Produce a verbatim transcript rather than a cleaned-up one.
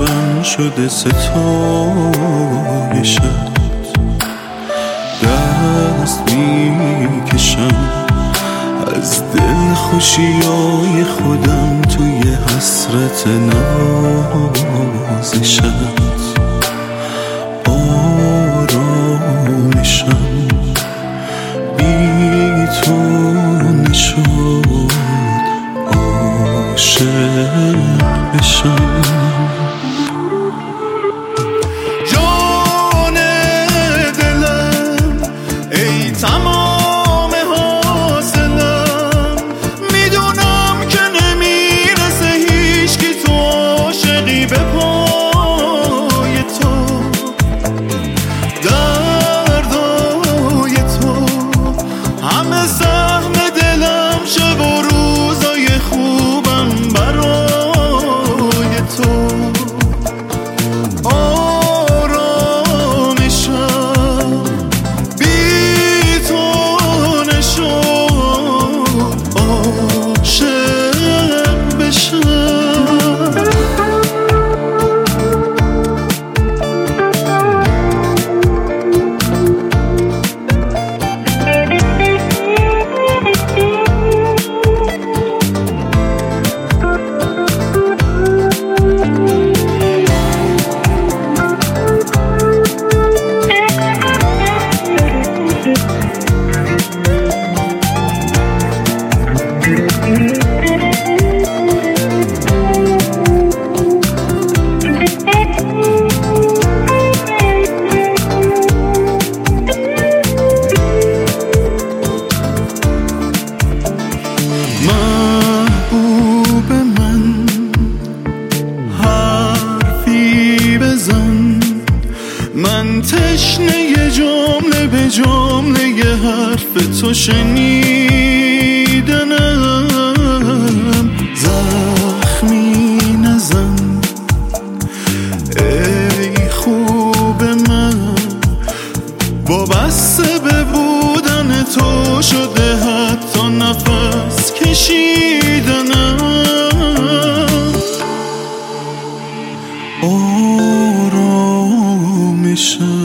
قلبم شده ستایشت، دست میکشم از دل خوشیای خودم توی حسرت نوازشت. آرامشم بی تو نشد عاشق بشم. جان دلم ای تمام حاصلم، میدونم که نمیرسه هیچکی تو عاشقی به پای تو. دردای تو همه سهم دلم، شب و روزای خوبم برای تو. آرامشم بی تو نشد عاشق بشم. محبوب من حرفی بزن، من تشنه جمله به جمله حرف تو شنیدنم. زخمی نزن ای خوب من، وابسته به بودن تو شده حتی نفس کشیدنم. آرامشم